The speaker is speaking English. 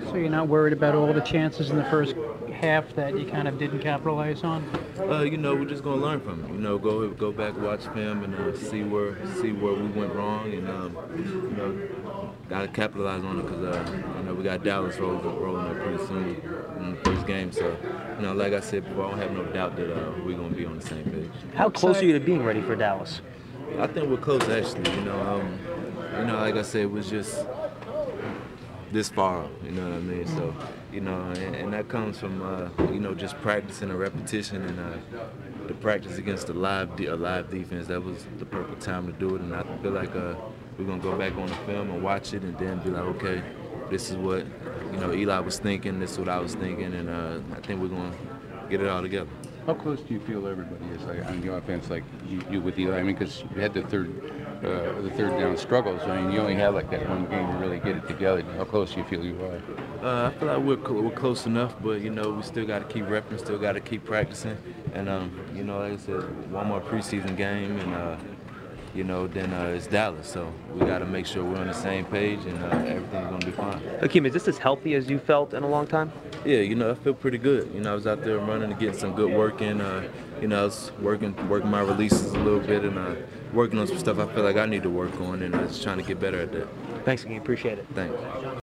So you're not worried about all the chances in the first half that you kind of didn't capitalize on? We're just gonna learn from it. Go back, watch film, and see where we went wrong, and gotta capitalize on it because we got Dallas rolling up pretty soon in the first game. So like I said before, I don't have no doubt that we're gonna be on the same page. How close are you to being ready for Dallas? I think we're close actually. Like I said, it was just this far. You know what I mean? So, and that comes from just practicing and repetition and the practice against a live defense. That was the perfect time to do it, and I feel like we're gonna go back on the film and watch it, and then be like, okay, this is what Eli was thinking, this is what I was thinking, and I think we're gonna get it all together. How close do you feel everybody is on the offense, like you with Eli? I mean, because you had the third down struggles. I mean, you only had like that one game to really get it together. How close do you feel you are? I feel like we're close enough, but we still got to keep repping, still got to keep practicing, and like I said, one more preseason game, and then it's Dallas. So we got to make sure we're on the same page, and everything's gonna be fine. Hakeem, is this as healthy as you felt in a long time? Yeah, I feel pretty good. I was out there running and getting some good work in. I was working my releases a little bit, and working on some stuff I feel like I need to work on, and I was trying to get better at that. Thanks, Hakeem. Appreciate it. Thanks.